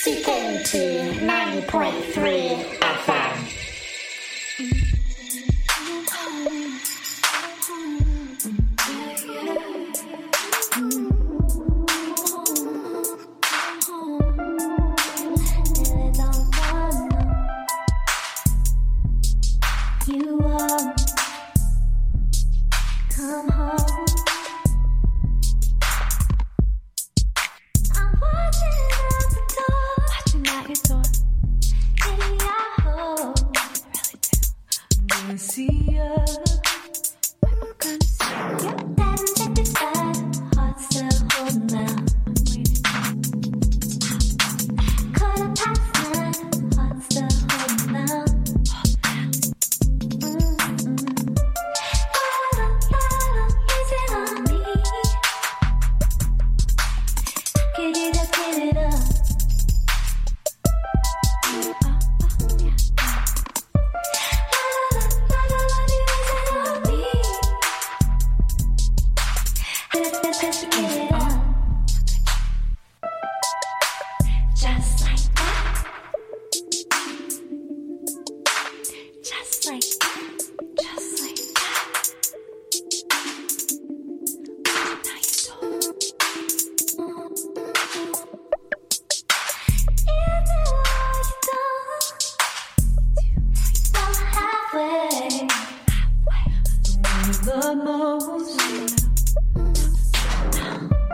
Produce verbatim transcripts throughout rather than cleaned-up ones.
Seeking to ninety point three F M. The most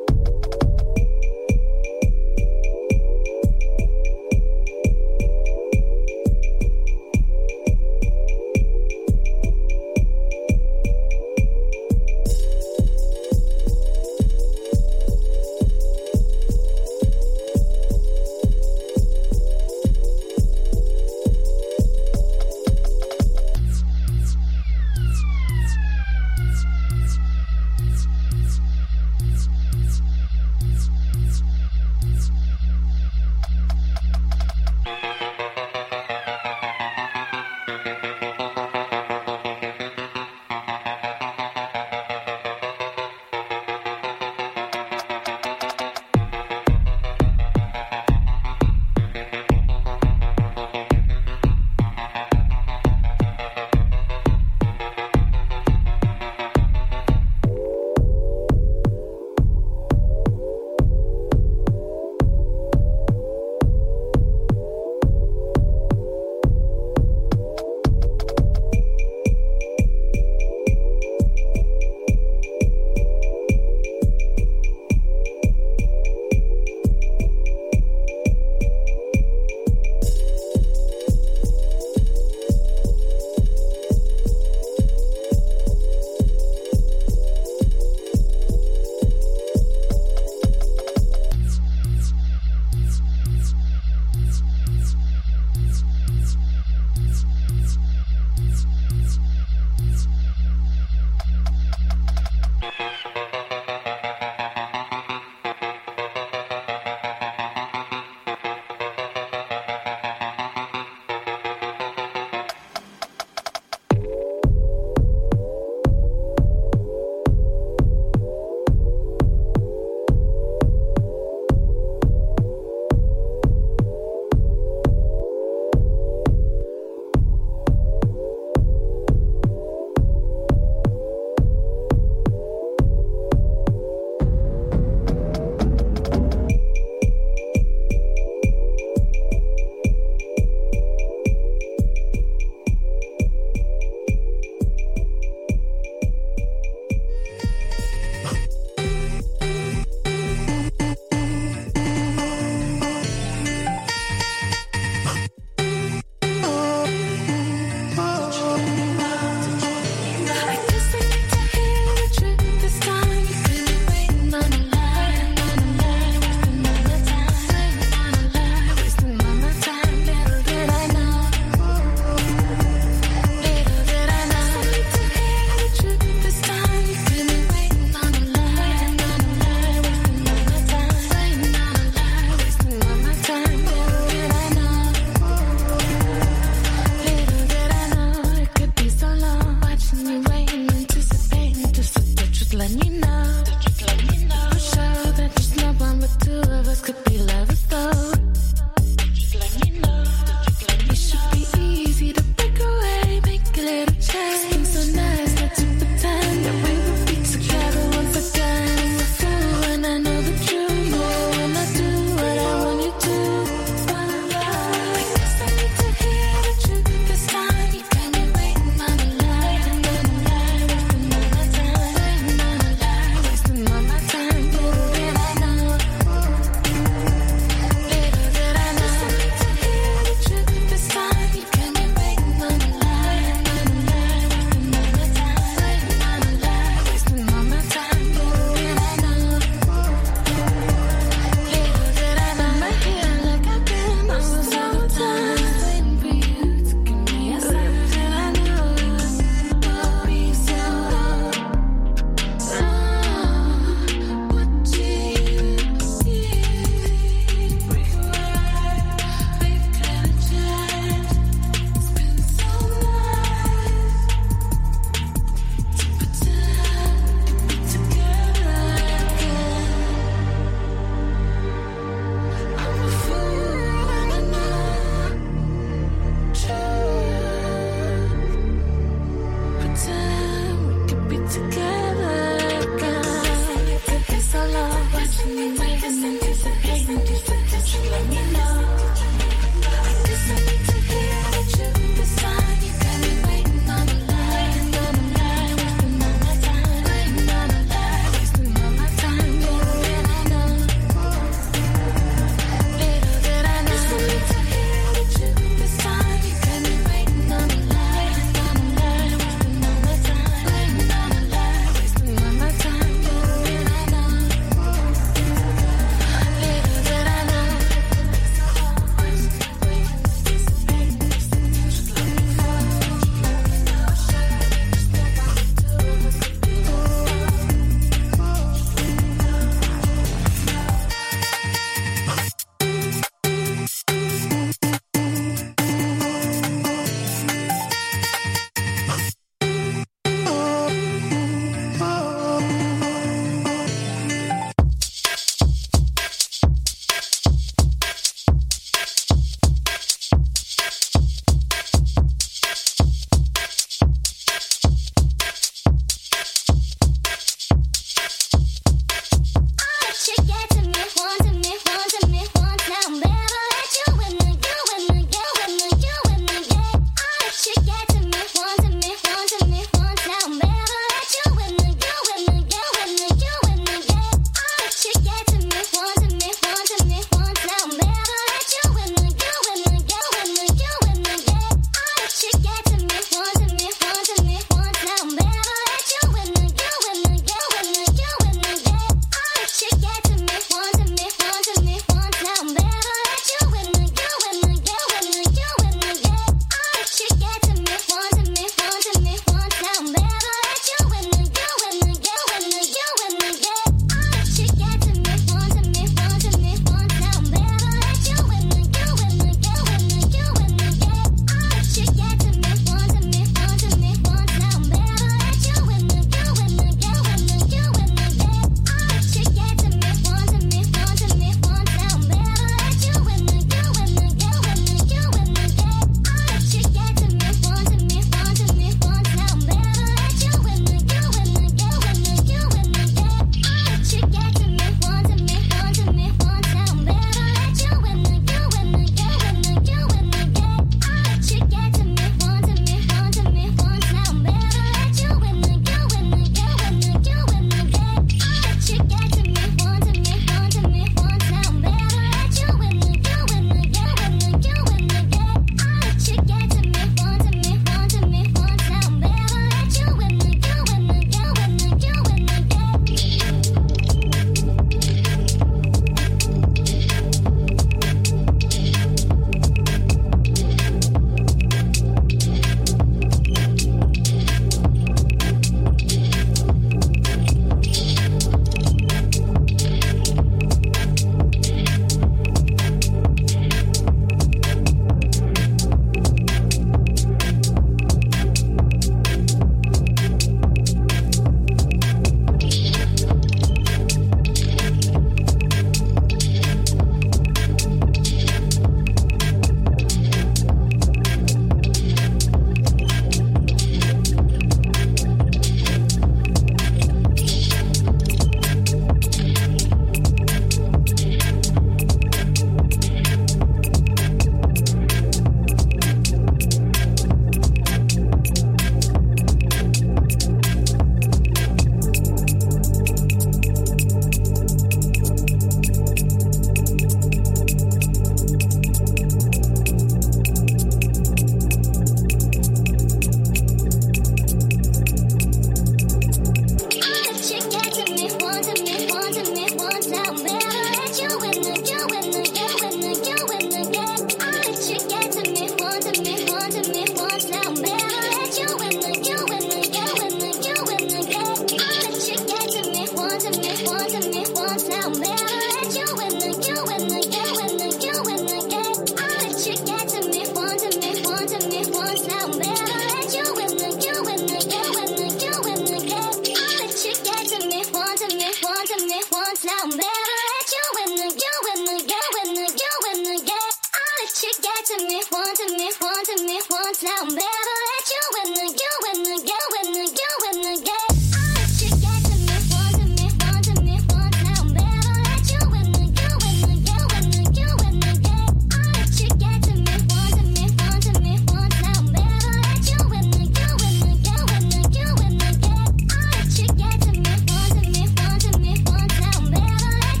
want to me once. Now I'm never let you in the, you in the, you in the, you in the game. I'll let you get to me, want to me, want to me once. Now I'm never let you in the, you in the, you in the, you in the game. I'll let you get to me, want to me, want to me once. Now I'm never let you in the, you in the, you in the, you in the game. I'll let you get to me, want to me, want to me once. Now I'm never let you in the, you in the, you in the, you in the game. I'll let you get to me, want to me, want to me once. Now I'm never let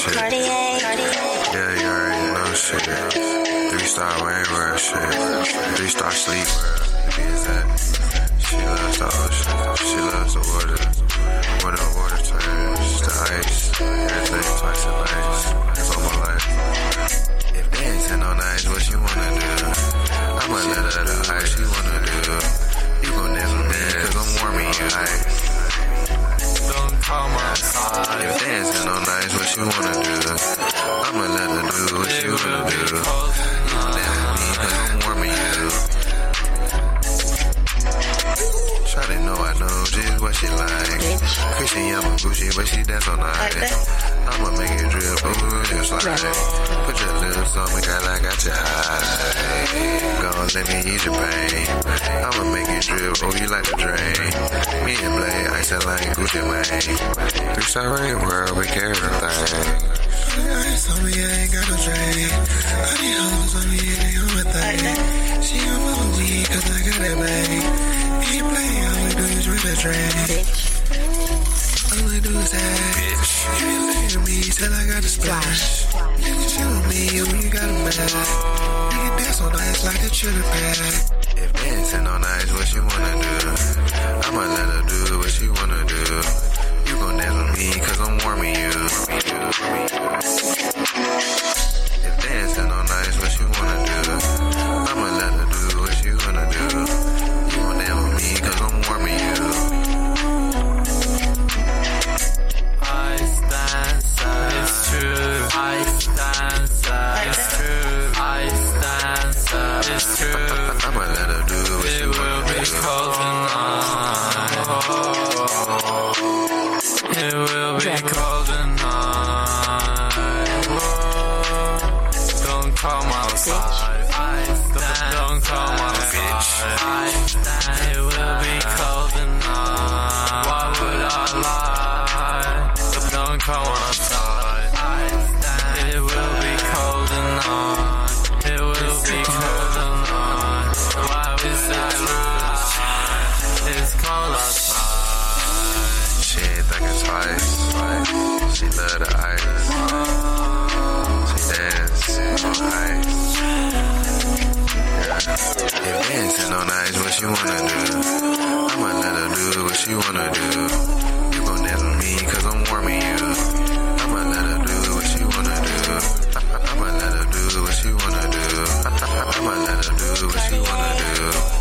shit. Cartier. Yeah, you already know shit. Three star rainwear shit. Three star sleepwear. To be exact. She loves the ocean. She loves the water. When the water turns to ice, everything twice as nice. That's all my life. If dancing on ice, what you wanna do? I'ma let her the ice she wanna do. You gon' dance with me, cause I'm warming you. Don't come outside. If dancing on ice, what you wanna do? I'ma let her do what she wanna do. You gon' dance with me, cause I'm warming you. Shawty know I know just what she like. Christian Yamaguchi, but she dance on ice. I'ma make it drip, ooh, just like put your lips on me, girl, I got you high. Gon' let me ease your pain. I'ma make it drip, oh, you like the drain. Me and Blade, ice it like Gucci Mane. Three star rain world, we care everything. Ice on me, I ain't got no drain. All these hoes on me, they on my thing. She on my weed, cause I got that bag. Ain't play, all we do is rip that train. All I do is act. Bitch. You ain't look at me till I got the splash. Nigga, you and me, when you got a man. Nigga, dance on ice like a chili pad. If dancing on ice, what you wanna do? I'ma let her do what she wanna do. You gon' dance with me, cause I'm warming you. If dancing on ice, what you wanna do? I'ma let her do what she wanna do. You gon' dance with me, cause I'm warming you. Ice dancer, it's true. Ice dancer, it's true. Ice dancer, it's true. I'ma let her do what she It will wanna be do. cold tonight. It will be cold tonight. Don't come outside. Ice dance. Don't come outside. Ice dance. It will be cold tonight. Why would I lie? Don't come outside. Ice dance. It will be cold tonight. It will be cold tonight. Why is it lie? It's cold outside. She ain't thinking twice. She love the ice. She dance on ice. Yeah. If dancing on ice, what she wanna do? I'ma let her do what she wanna do. You gon' dance with me, cause I'm warming you. I'ma let her do what she wanna do. I'ma let her do what she wanna do. I'ma let her do what she wanna do.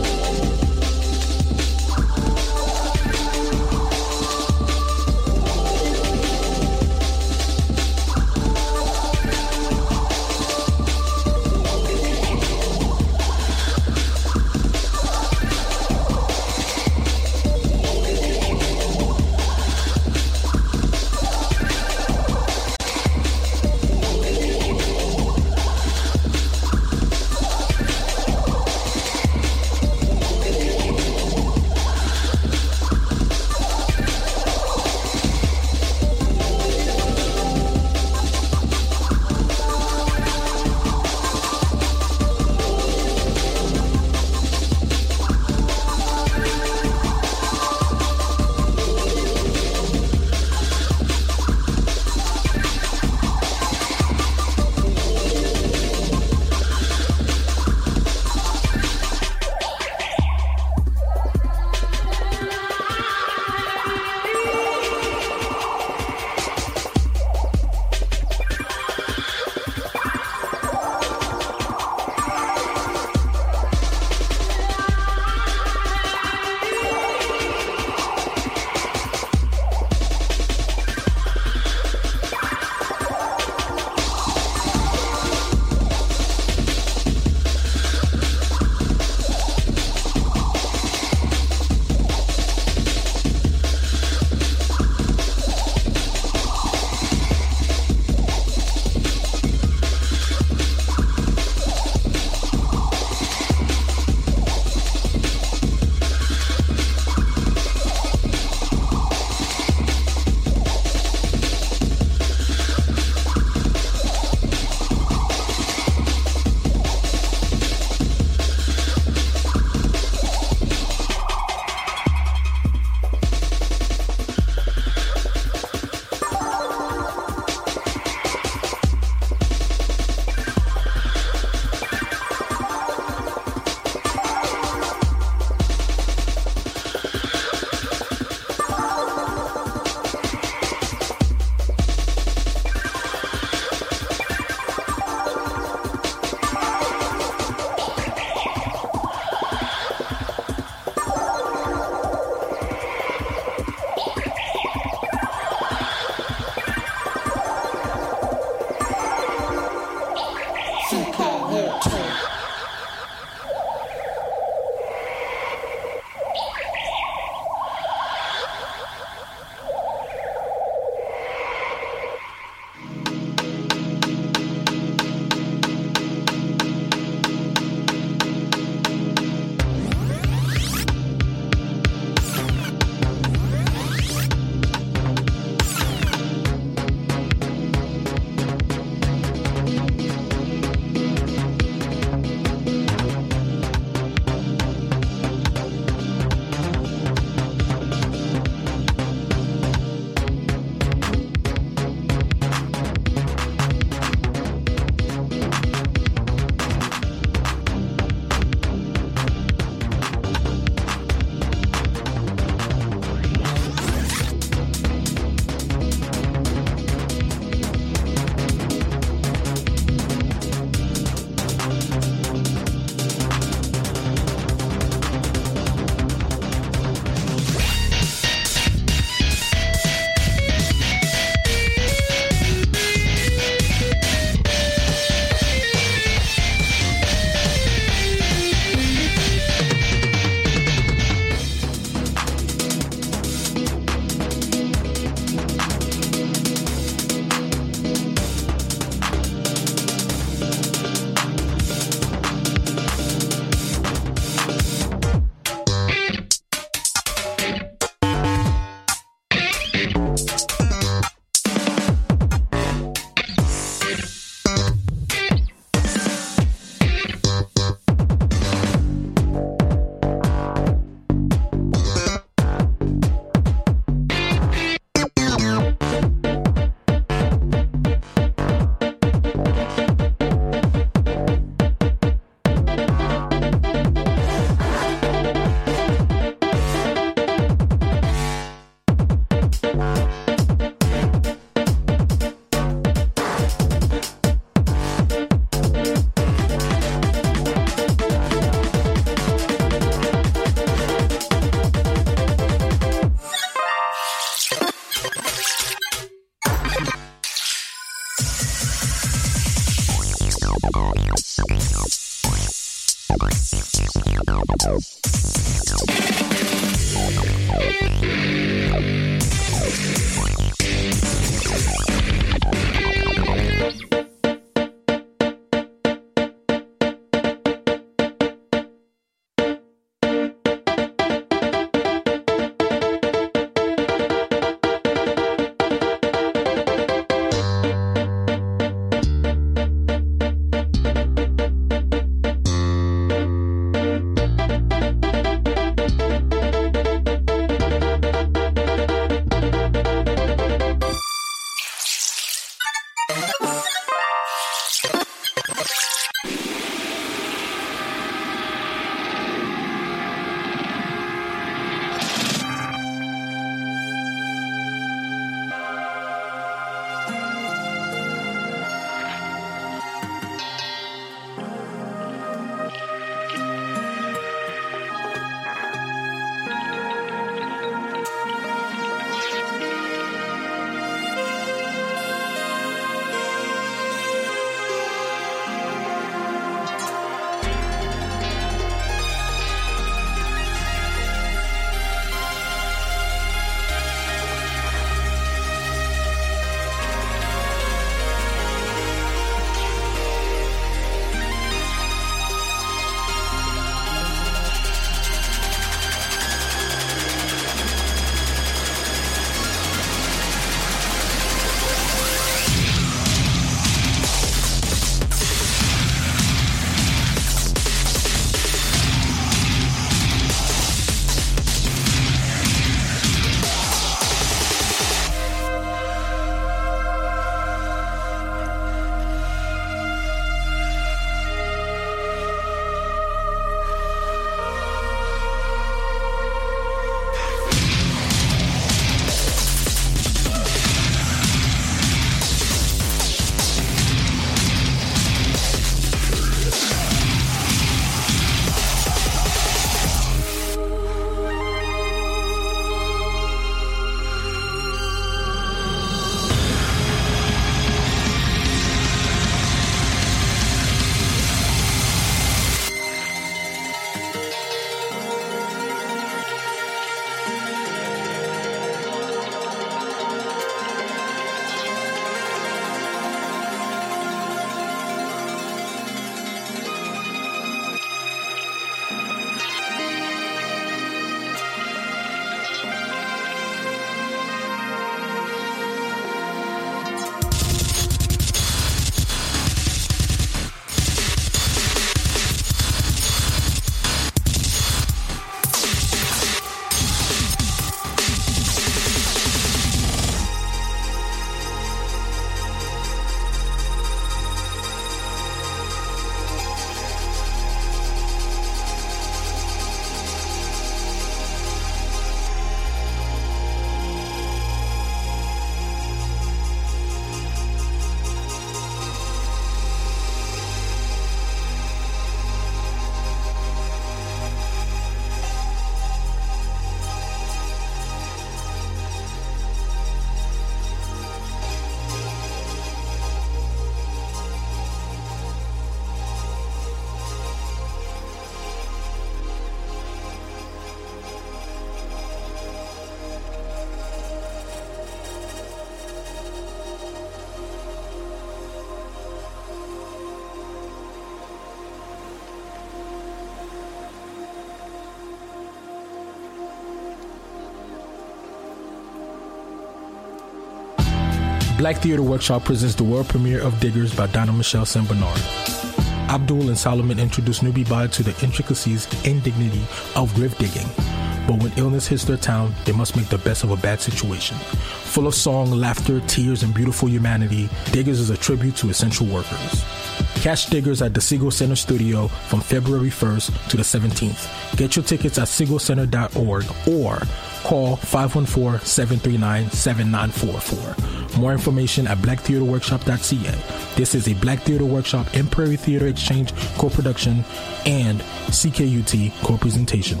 Black Theater Workshop presents the world premiere of Diggers by Donna Michelle Saint Bernard. Abdul and Solomon introduce newbie Bod to the intricacies and dignity of grave digging. But when illness hits their town, they must make the best of a bad situation. Full of song, laughter, tears, and beautiful humanity, Diggers is a tribute to essential workers. Catch Diggers at the Segal Center Studio from February first to the seventeenth. Get your tickets at segal center dot org or call five one four, seven three nine, seven nine four four. More information at black theater workshop dot c a. This is a Black Theater Workshop and Prairie Theater Exchange co-production and C K U T co-presentation.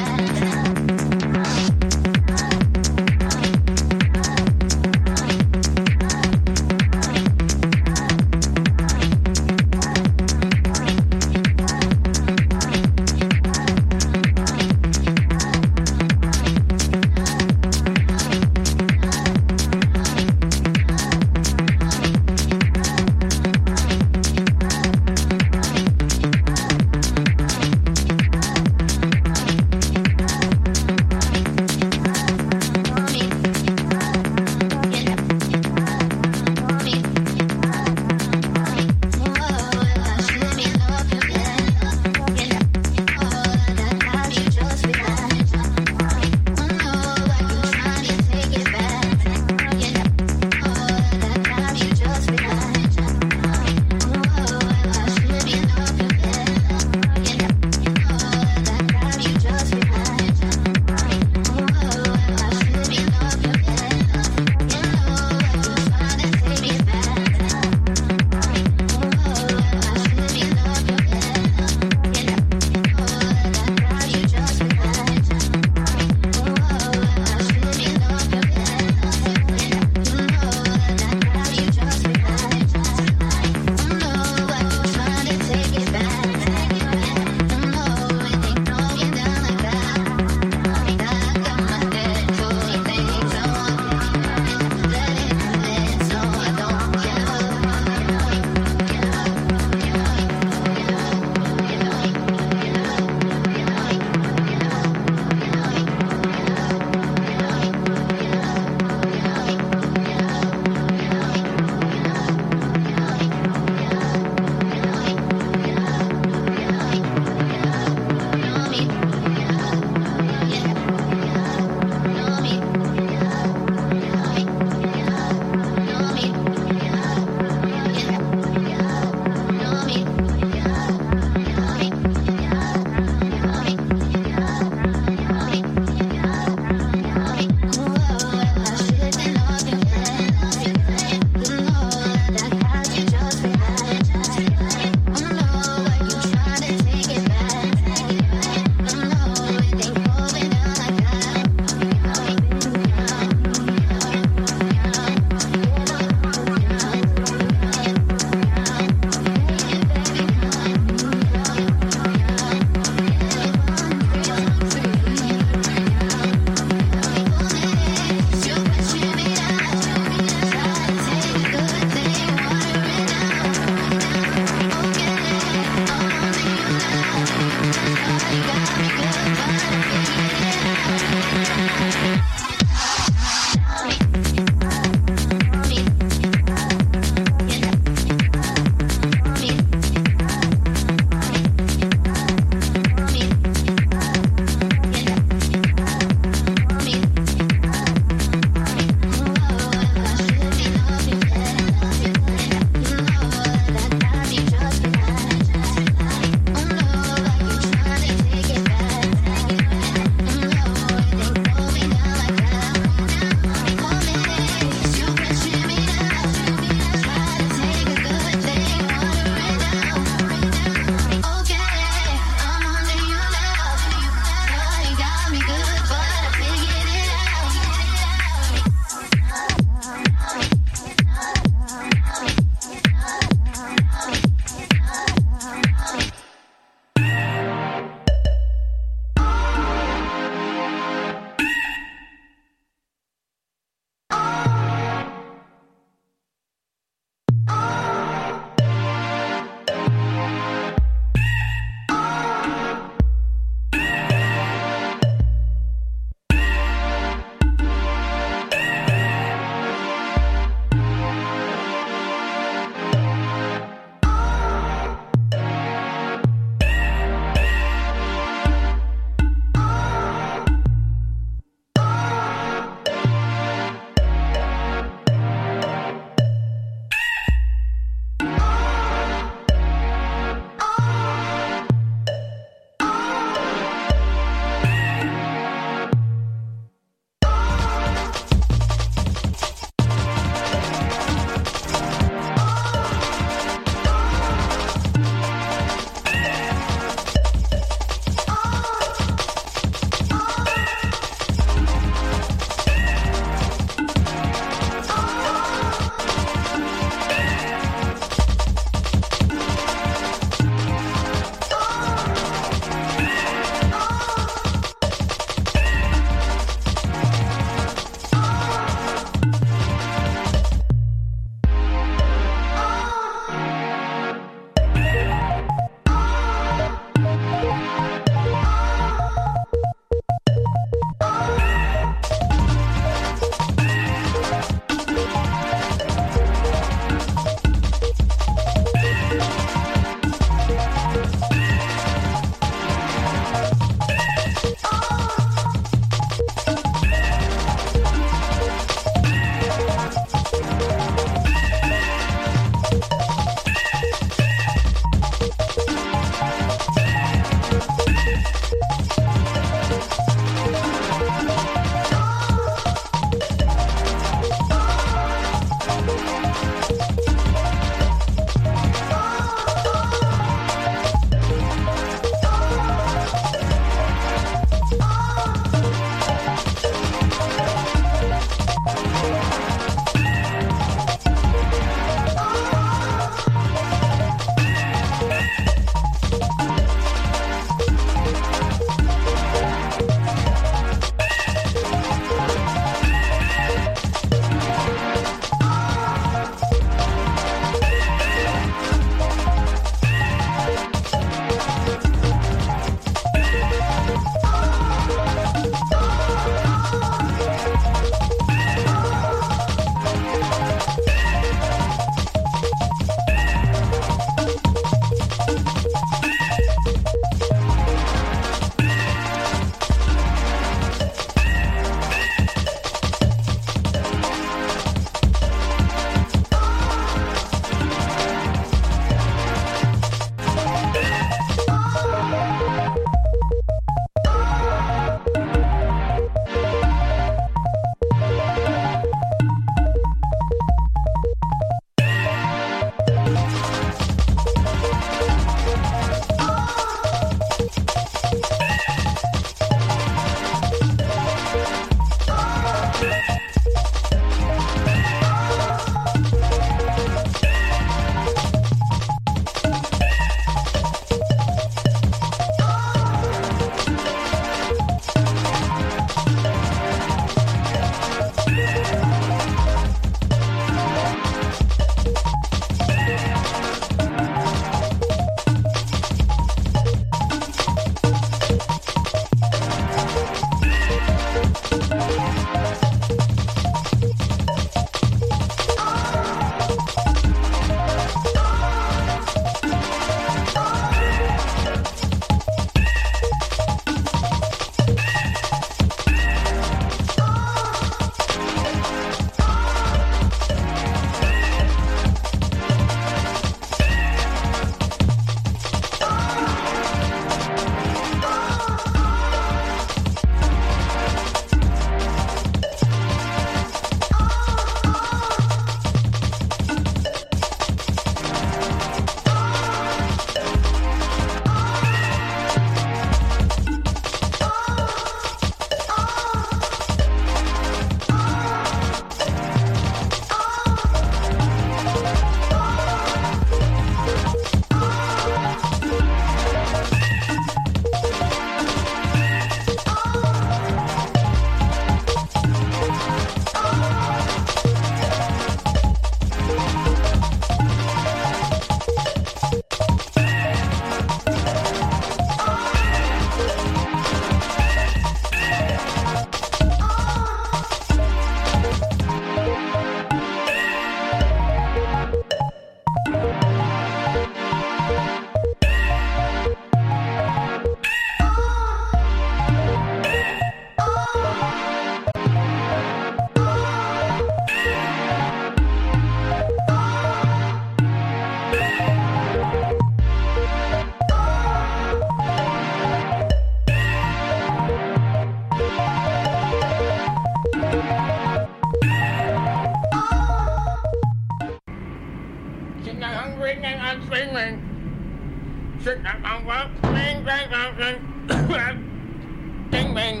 everything I'm screaming. Sit up on what? Bing, bang, bang, bang. Ding, bang.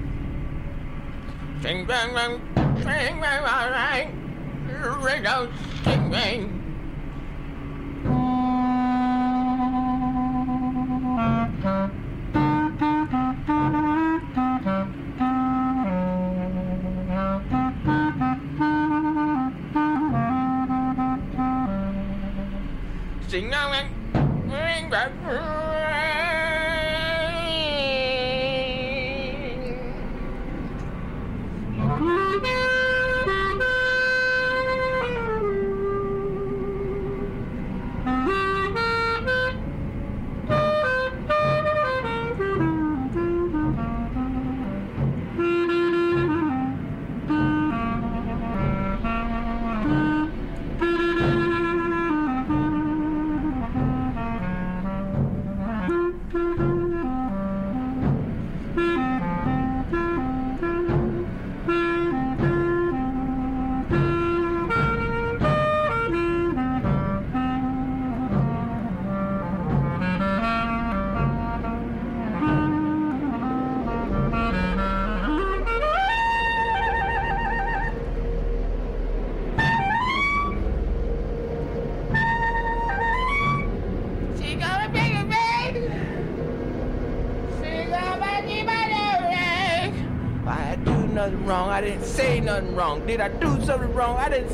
Ding, bang, bang. Ding, bang, all right. Ringo, ding, bang. Sing on and ring back. Nothing wrong. I didn't say nothing wrong. Did I do something wrong? I didn't